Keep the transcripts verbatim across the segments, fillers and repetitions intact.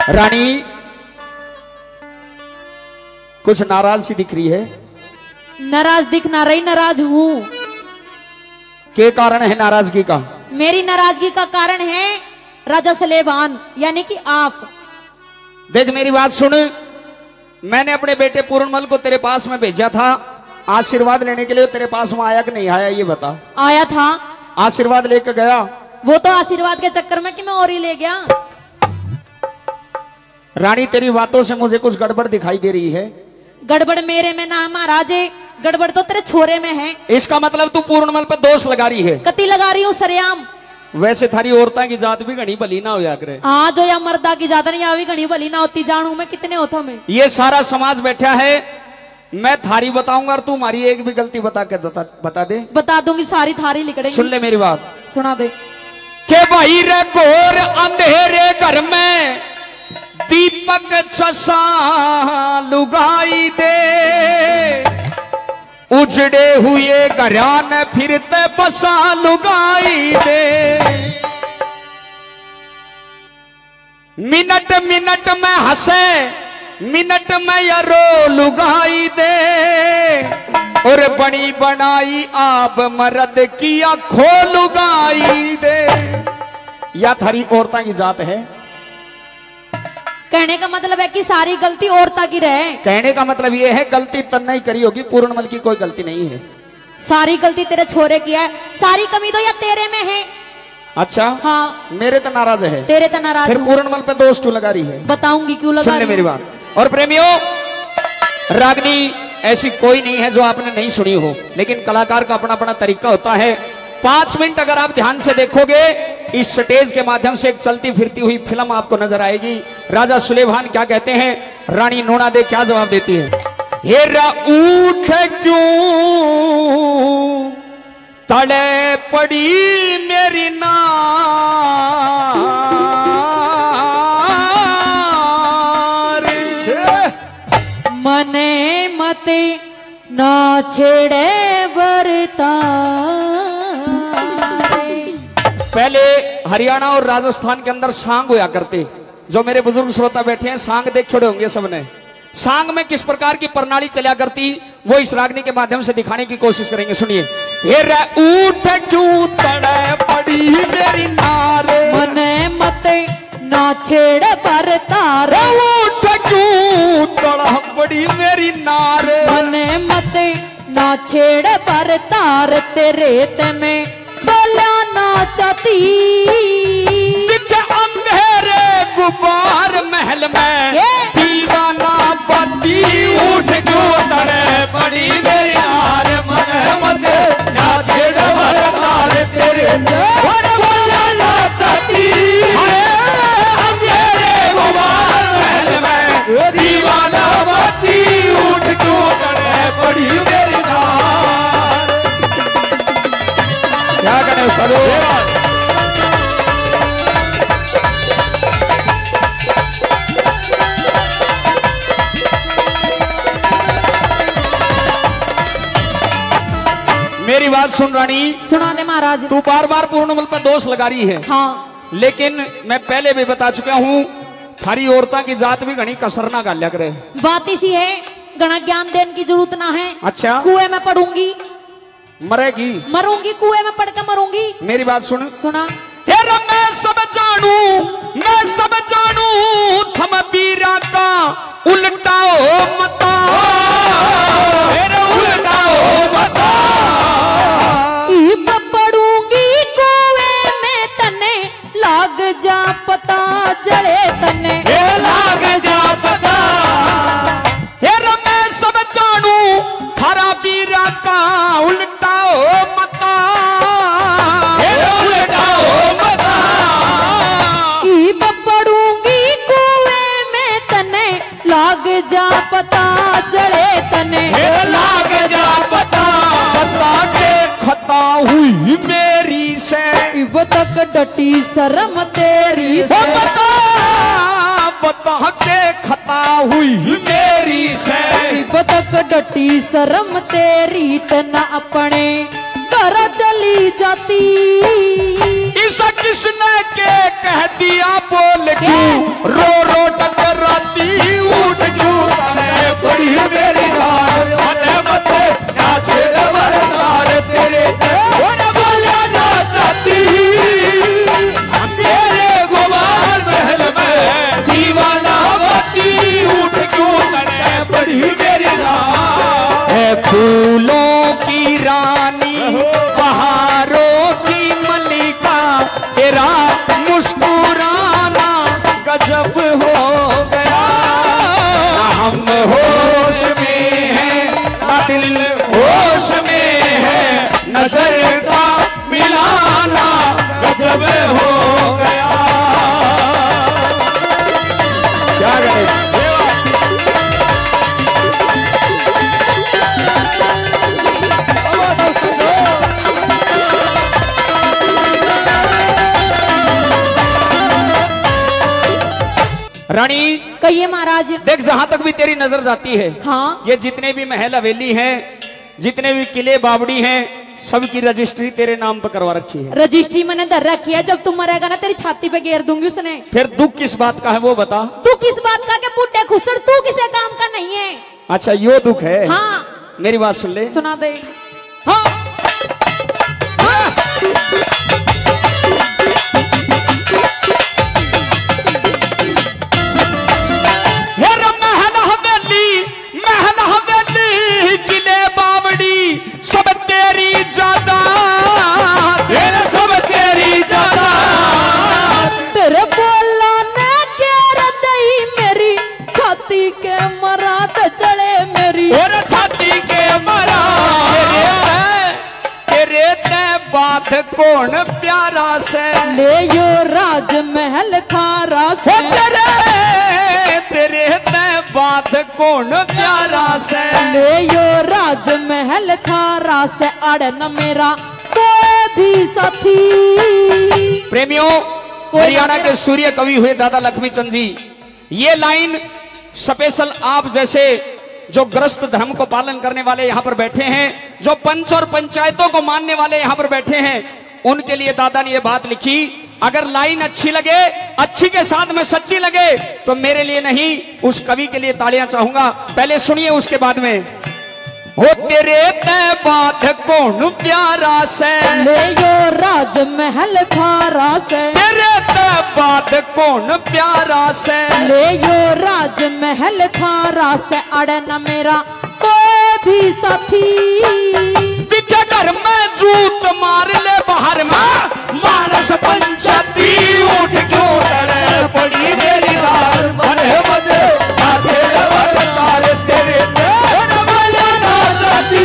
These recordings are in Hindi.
रानी कुछ नाराज सी दिख रही है। नाराज दिख ना रही, नाराज हूँ। क्या कारण है नाराजगी का? मेरी नाराजगी का कारण है राजा सलेमान यानी कि आप। देख मेरी बात सुन, मैंने अपने बेटे पूर्णमल को तेरे पास में भेजा था आशीर्वाद लेने के लिए। तेरे पास में आया कि नहीं आया ये बता। आया था। आशीर्वाद लेकर गया? वो तो आशीर्वाद के चक्कर में कि मैं और ही ले गया। रानी तेरी बातों से मुझे कुछ गड़बड़ दिखाई दे रही है। गड़बड़ मेरे में ना महाराजे, गड़बड़ तो तेरे छोरे में है। इसका मतलब तू पूर्णमल पर दोष लगा रही है? कति लगा रही हूँ सरेआम। वैसे थारी औरता की जात भी घनी भली ना होया करे। हाँ जो या मर्दा की जात नहीं आवी घनी भली ना होती। जानू मैं कितने होता मैं। ये सारा समाज बैठा है, मैं थारी बताऊंगा और तू हमारी एक भी गलती बता के बता, बता दे। बता दूंगी, सारी थारी लिखड़ेंगी। सुन ले मेरी बात, सुना दे। के भाई रे घोर अंधेरे घर में दीपक चसा लुगाई दे, उजड़े हुए घरान फिरते बसा लुगाई दे। मिनट मिनट में हंसे, मिनट में यारो लुगाई दे, और बनी बनाई आप मर्द किया खो लुगाई दे। या थारी औरता की जात है? कहने का मतलब है कि सारी गलती औरता की रहे। कहने का मतलब ये है गलती तन नहीं करी होगी, पूर्णमल की कोई गलती नहीं है। सारी गलती तेरे छोरे की है, सारी कमी तो या तेरे में है। अच्छा हाँ, मेरे तो नाराज है। तेरे तो नाराज। फिर पूर्णमल पे दोष क्यों लगा रही है? बताऊंगी क्यों लगा रही है। सुन ले मेरी बात। और प्रेमियों, रागनी ऐसी कोई नहीं है जो आपने नहीं सुनी हो, लेकिन कलाकार का अपना अपना तरीका होता है। पांच मिनट अगर आप ध्यान से देखोगे, इस स्टेज के माध्यम से एक चलती फिरती हुई फिल्म आपको नजर आएगी। राजा सुलेमान क्या कहते हैं, रानी नूना दे क्या जवाब देती है। हेरा उठ क्यों तड़े पड़ी मेरी नार, मने मते ना छेड़े बरता। पहले हरियाणा और राजस्थान के अंदर सांग होया करते। जो मेरे बुजुर्ग श्रोता बैठे हैं, सांग देख छोड़े होंगे सबने। सांग में किस प्रकार की प्रणाली चला करती, वो इस रागनी के माध्यम से दिखाने की कोशिश करेंगे। सुनिए। हे रे उठ क्यों तड़े पड़ी मेरी नार, मने मते ना छेड़ पर तार। उठ क्यों तड़ा पड़ी मेरी नार, मने मते ना छेड़ पर तार। तेरे ते में बोला ना चाहती, अंधेरे गुबार महल में दीवाना बत्ती। उठ क्यों तड़े पड़ी मेरी नार, मन मत ना छेड़ पर तार। तेरे बोला ना चाहती, अंधेरे गुबार महल में दीवाना बत्ती। उठ क्यों तड़े पड़ी मेरी नार। क्या करें सरो। मेरी बात सुन रानी। सुना दे महाराज। तू बार बार पूर्णमल पर दोष लगा रही है। हाँ, लेकिन मैं पहले भी बता चुका हूँ, थारी औरता की जात भी घनी कसरना गाल्या करे। बात इसी है, घना ज्ञान देने की जरूरत ना है। अच्छा, कुएं में पढ़ूंगी, मरेगी, मरूंगी, कुएं में पढ़ के मरूंगी। मेरी बात सुन। सुना। हेरा मैं सब जानू, मैं सब जानू, थम पीरा का उल्टाओ मता, हेरा उल्टाओ मता। पढ़ूंगी कुएं में तने, लाग जा पता जड़े तने, लाग जा पता। हेरा मैं सब जानू, थारा पीरा का उल्टाओ मता, हेरा उल्टाओ मता। पढ़ूंगी कुएं में तने, लाग जा पता जड़े तने, लाग जा पता। बता के खता हुई मेरी से, वो तक डटी शर्म तेरी से। बता बता के खता हुई मेरी से, वो तक डटी शर्म तेरी तना अपने घर चली जाती। ऐसा किसने के कह दिया बोल क्यों रो रो फूलों की रानी बहारों की मलिका, तेरा मुस्कुराना गजब हो गया। ना हम होश में हैं ना दिल होश में है, नजर का मिलाना गजब हो गया। क्या करें? रानी कहिए महाराज। देख, जहां तक भी तेरी नजर जाती है, हाँ। ये जितने भी महल हवेली हैं, जितने भी किले बावड़ी हैं, सबकी रजिस्ट्री तेरे नाम पर करवा रखी है। रजिस्ट्री मैंने धर रखी है, जब तुम मरेगा ना तेरी छाती पे घेर दूंगी उसने। फिर दुख किस बात का है वो बता। तू किस बात का के बुड्ढे खुसड़, तू किसे काम का नहीं है। अच्छा, यो दुख है। हाँ, मेरी बात सुन ले। सुना दे। हाँ। हाँ। महल हवेली, महल हवेली, किले बावड़ी, सब तेरी जायदाद, तेरे सब तेरी जायदाद। तेरे बोला ने घेर दई मेरी छाती के मरा तो चढ़े मेरी, और छाती के मरा तेरे ते बात कौन प्यारा से, ले यो राजमहल थारा से। तेरे तेरे ते बात कौन प्यारा से, ले यो राजमहल थारा से, अड़ न मेरा कोई भी साथी। प्रेमियों, हरियाणा के सूर्य कवि हुए दादा लक्ष्मी चंद जी, ये लाइन स्पेशल आप जैसे जो ग्रस्त धर्म को पालन करने वाले यहाँ पर बैठे हैं, जो पंच और पंचायतों को मानने वाले यहाँ पर बैठे हैं, उनके लिए दादा ने ये बात लिखी। अगर लाइन अच्छी लगे, अच्छी के साथ में सच्ची लगे, तो मेरे लिए नहीं, उस कवि के लिए तालियां चाहूंगा। पहले सुनिए, उसके बाद में। हो तेरे ते बात कौन प्यारा से, ले यो राजमहल थारा से। तेरे ते बात कौन प्यारा से, ले यो राजमहल थारा से, अड़ न मेरा कोई भी साथी। दिखे घर में जूत मार ले बाहर में, मानस पंचायती उठ क्यों लड़े पड़ी मेरी रात। अरे बजे नाचे अवतार तेरे तेरे वाला ना जाती,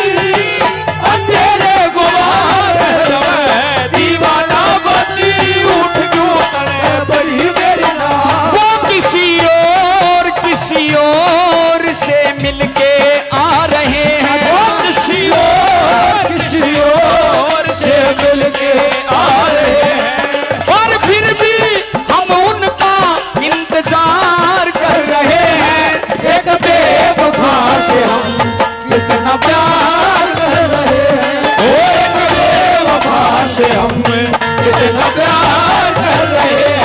तेरे गुबार में दीवाना बती उठ क्यों लड़े पड़ी मेरी रात। वो किसी और किसी और से मिलके आ रहे हैं, वो किसी और किसी और से मिलके आ रहे हैं, और फिर भी हम उनका इंतजार कर रहे हैं। एक बेवफा से हम कितना प्यार कर रहे हैं, एक बेवफा से हम कितना प्यार कर रहे हैं।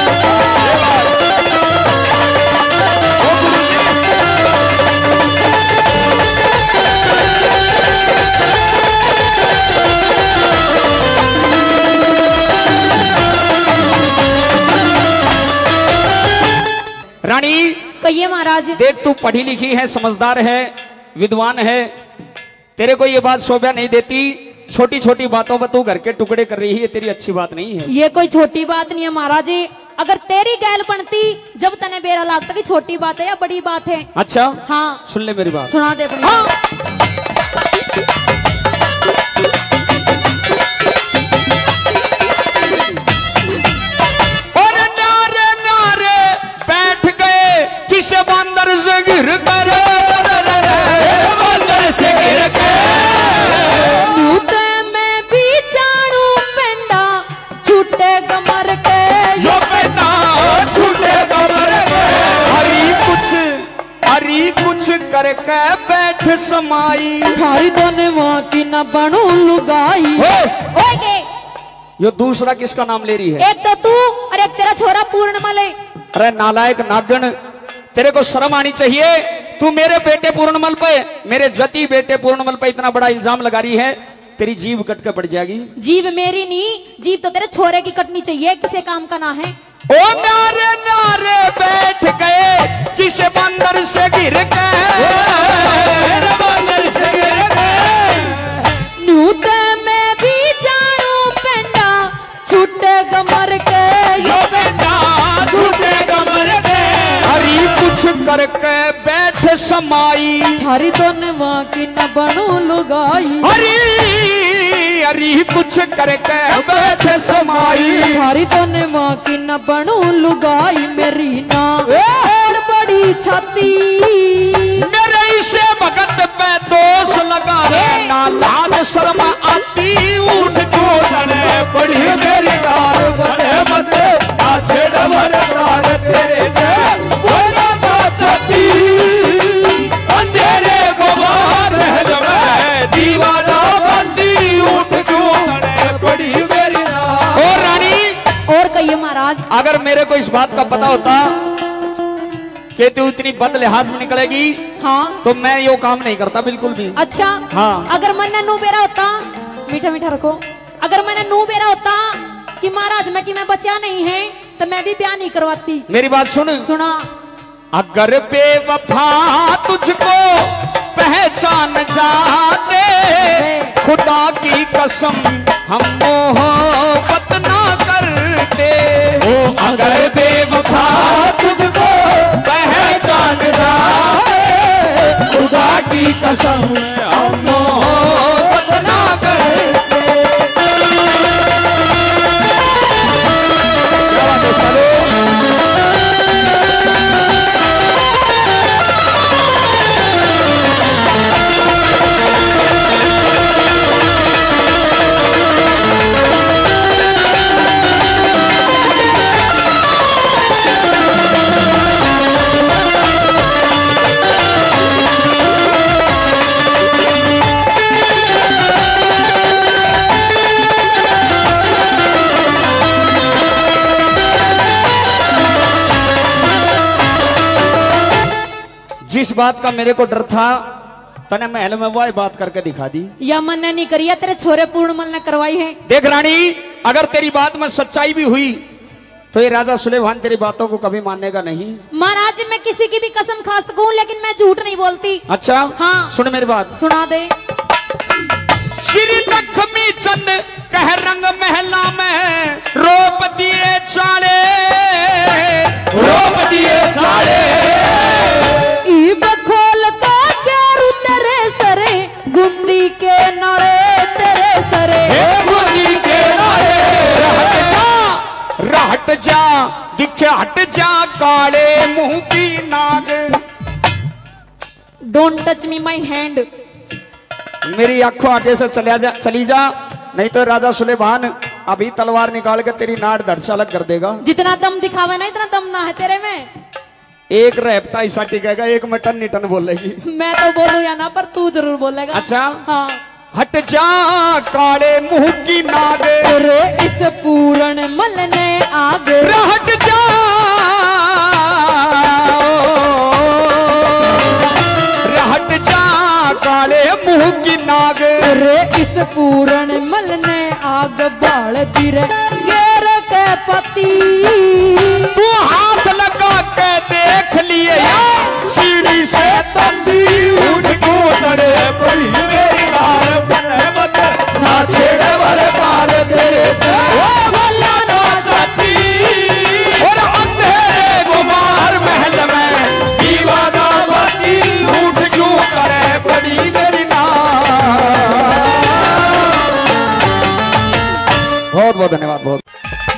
रानी कहिए महाराज। देख, तू पढ़ी लिखी है, समझदार है, विद्वान है, तेरे को ये बात शोभा नहीं देती। छोटी छोटी बातों पर तू घर के टुकड़े कर रही है, तेरी अच्छी बात नहीं है। ये कोई छोटी बात नहीं है महाराज जी। अगर तेरी गैल बनती जब तने बेरा लागता कि छोटी बात है या बड़ी बात है। अच्छा, हाँ, सुन ले मेरी बात। सुना दे अपनी। हाँ। और नारे नारे बैठ गए किसे बंदर से गिर कर, बंदर से गिर कर में भी जानू पेंडा छूटे कमर के, यो पेंडा छूटे कमर के। हरी कुछ हरी कुछ करके बैठ समाई, थारी दोने माँ की न बनू लुगाई। ओए, यो दूसरा किसका नाम ले रही है? एक तो तू और एक तेरा छोरा पूर्णमल। अरे नालायक नागन, तेरे को शर्म आनी चाहिए। तू मेरे बेटे पूर्णमल पे, मेरे जति बेटे पूर्णमल पे इतना बड़ा इल्जाम लगा रही है, तेरी जीभ कट के पड़ जाएगी। जीव मेरी नहीं, जीव तो तेरे छोरे की कटनी चाहिए, किसे काम का ना है। ओ नारे नारे बैठ गए किसे बंदर से गिर गए, बंदर से करके बैठ समाई, थारी दोनवा की न बनू लुगाई, अरे अरे कुछ करके बैठ समाई, थारी दोनवा की न बनू लुगाई, मेरी ना और बड़ी छाती, मेरे इसे भगत पे दोष लगा ना लाज शर्म आती, उठ को तने पड़ी मेरी कार बने मत आछे डबर कार तेरे से बोला ना चाहती, अंधेरे को बाहर जमे दीवाना बंदी, उठ को तने पड़ी मेरी कार। और रानी और कहिए महाराज, अगर मेरे को इस बात का पता होता कि तू इतनी बद लिहाज में निकलेगी, हाँ तो मैं यो काम नहीं करता बिल्कुल भी। अच्छा हाँ। अगर मैंने नू बेरा होता, मीठा मीठा रखो, अगर मैंने नू बेरा होता कि महाराज मैं कि मैं बच्चा नहीं है, तो मैं भी ब्याह नहीं करवाती। मेरी बात सुन, सुना। अगर बेवफा तुझको पहचान जाते, खुदा की कसम हम मोहब्बत ना करते, ओ अगर बेवफा तुझको पहचान जाते, खुदा की कसम हम मोहब्बत ना करते। जिस बात का मेरे को डर था, तने महल में वही बात करके दिखा दी। या मन ने नहीं करी है, तेरे छोरे पूर्णमल ने करवाई है। देख रानी, अगर तेरी बात में सच्चाई भी हुई तो ये राजा सुलेमान तेरी बातों को कभी मानेगा नहीं। महाराज मैं किसी की भी कसम खा सकूं, लेकिन मैं झूठ नहीं बोलती। अच्छा हाँ सुन मेरी बात, सुना दे। श्री लक्ष्मी चंद कह रंग महला में रोप दिए चाले, रोप दिए चाले, खोल का गैरू तेरे सरे, गुंदी के नाले तेरे सरे, गुंदी के नाले, रहट जा रहट जा दिखे हट जा काले मुंह की नाग। Don't touch me my hand, मेरी आंखों आगे से चलिया जा, चली जा, नहीं तो राजा सुलेमान अभी तलवार निकाल के तेरी नाड़ धड़ से अलग कर देगा। जितना दम दिखावे ना इतना दम ना है तेरे में। एक रहता ऐसा टिकेगा, एक में टन टन बोलेगी। मैं तो बोलू या ना, पर तू जरूर बोलेगा। अच्छा हाँ। हट जा काले मुंह की नाग, रे इस पूर्ण मल ने आग, हट जा हट जा काले मुंह की नाग, रे इस पूर्ण मल ने आग बाल दिरे घेर के पति, तू हाथ लगा के देख लिए सीढ़ी से तंदी, उठ को तड़े पड़ी मेरी लाल बने मत ना छेड़े वर पार तेरे पे, ओ भला ना जाती, और अंधेरे गुमार महल में दीवाना बाती, उठ क्यों करे पड़ी मेरी नाल। बहुत बहुत धन्यवाद। बहुत